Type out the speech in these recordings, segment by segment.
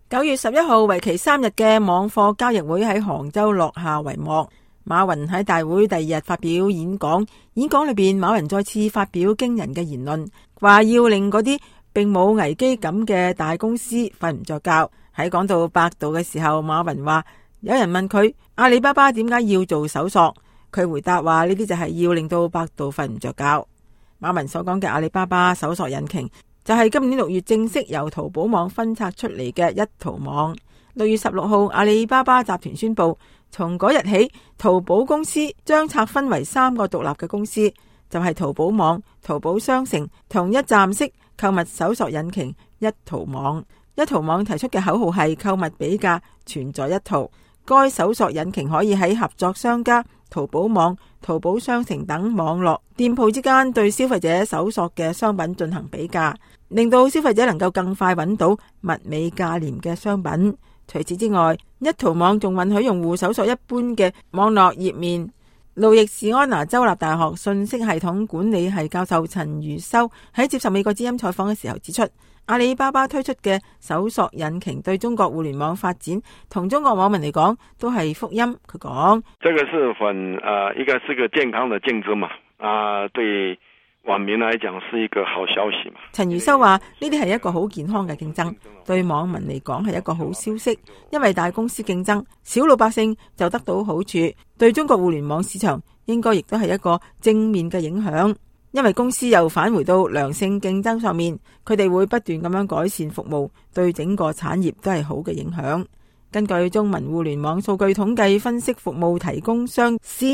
9月11號為期3日嘅網課交易會喺杭州落下帷幕。馬雲喺大會第2日發表演講，演講裏邊馬雲再次發表驚人嘅言論，話要令嗰啲並冇危機感嘅大公司瞓唔着覺。喺講到百度嘅時候，馬雲話有人問佢阿里巴巴點解要做搜索，佢回答話呢啲就係要令到百度瞓唔着覺。馬雲所講嘅阿里巴巴搜索引擎就係今年6月正式由淘寶網分拆出嚟嘅一淘網。6月16號，阿里巴巴集團宣布，從嗰日起，淘寶公司將拆分為3個獨立嘅公司，就係淘寶網、淘寶商城同一站式購物搜索引擎一淘網。一淘網提出嘅口號係購物比價全在一淘。該搜索引擎可以喺合作商家、淘寶網、淘寶商城等網絡店鋪之間對消費者搜索嘅商品進行比價，令到消費者能夠更快揾到物美價廉嘅商品。除此之外，一淘網仲允許用戶搜索一般嘅網絡頁面。路易士安那州立大學信息系統管理系教授陳如修喺接受美國之音採訪嘅時候指出，阿里巴巴推出嘅搜索引擎對中國互聯網發展同中國網民嚟講都係福音。佢講： 這個是一個是個健康的競爭嘛，對網民來講是一個好消息嘛。 陳如修話呢啲係一個好健康嘅競爭，對網民嚟講係一個好消息，因為大公司競爭，小老百姓就得到好處，對中國互聯網市場應該亦都係一個正面嘅影響，因為公司又返回到良性競爭上面，佢哋會不斷咁樣改善服務，對整個產業都係好嘅影響。根據中文互聯網數據統計分析服務提供商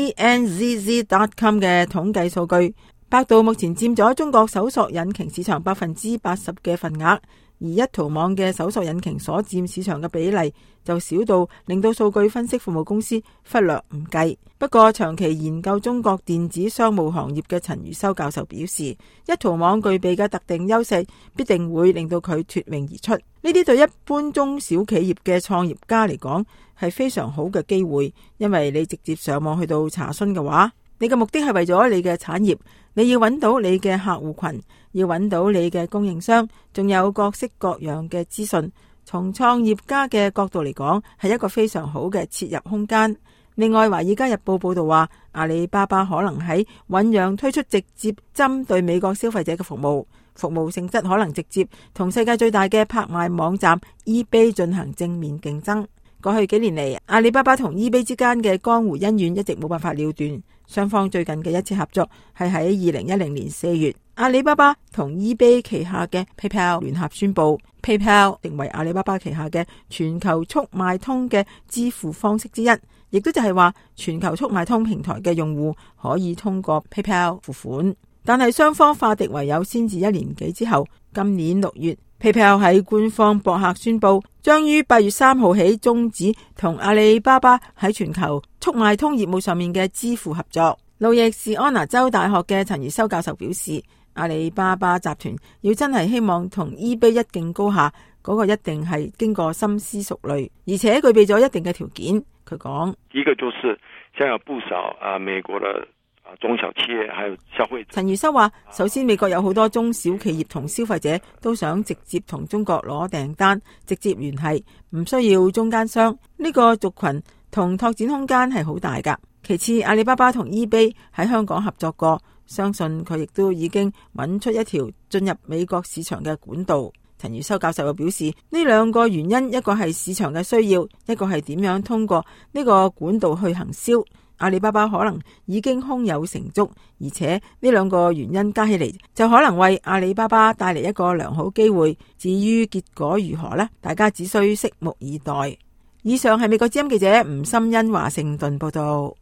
CNZZ.com 嘅統計數據，百度目前佔咗中國搜索引擎市場80%嘅份額，而一淘網嘅搜索引擎所佔市場嘅比例就少到令到數據分析服務公司忽略唔計。不過長期研究中國電子商務行業嘅陳如修教授表示，一淘網具備嘅特定優勢必定會令到佢脫穎而出。呢啲對一般中小企業嘅創業家嚟講係非常好嘅機會，因為你直接上網去到查詢嘅話，你嘅目的係為咗你嘅產業，你要揾到你嘅客戶群，要揾到你嘅供應商，仲有各式各樣嘅資訊。從創業家嘅角度嚟講，係一個非常好嘅切入空間。另外，《華爾街日報》報道話，阿里巴巴可能喺醞釀推出直接針對美國消費者嘅服務性質可能直接同世界最大嘅拍賣網站 eBay 進行正面競爭。過去幾年嚟，阿里巴巴同 eBay 之間嘅江湖恩怨一直冇辦法了斷。雙方最近嘅一次合作係喺2010年4月，阿里巴巴同 eBay 旗下嘅 PayPal 聯合宣布 PayPal 成為阿里巴巴旗下嘅全球速賣通嘅支付方式之一，亦都就係話全球速賣通平台嘅用戶可以通過 PayPal 付款。但係雙方化敵為友先至1年幾之後，今年6月 PayPal 喺官方博客宣布，將於8月3號起終止同阿里巴巴喺全球速賣通業務上面嘅支付合作。路易士安那州大學嘅陳如修教授表示，阿里巴巴集團要真係希望同 eBay 一競高下，嗰個一定係經過深思熟慮，而且具備咗一定嘅條件。佢講： 一個就是像有不少美國的中小企業還有消費者。 陳如修話，首先美國有好多中小企業同消費者都想直接同中國攞訂單，直接聯繫，唔需要中間商。呢個族群同拓展空間係好大噶。其次，阿里巴巴同 eBay 喺香港合作過，相信佢亦都已經揾出一條進入美國市場嘅管道。陳如修教授又表示，呢兩個原因，一個係市場嘅需要，一個係點樣通過呢個管道去行銷。阿里巴巴可能已經胸有成竹，而且呢兩個原因加起嚟，就可能為阿里巴巴帶嚟一個良好機會。至於結果如何呢？大家只需拭目以待。以上係美國之音記者吳心欣華盛頓報道。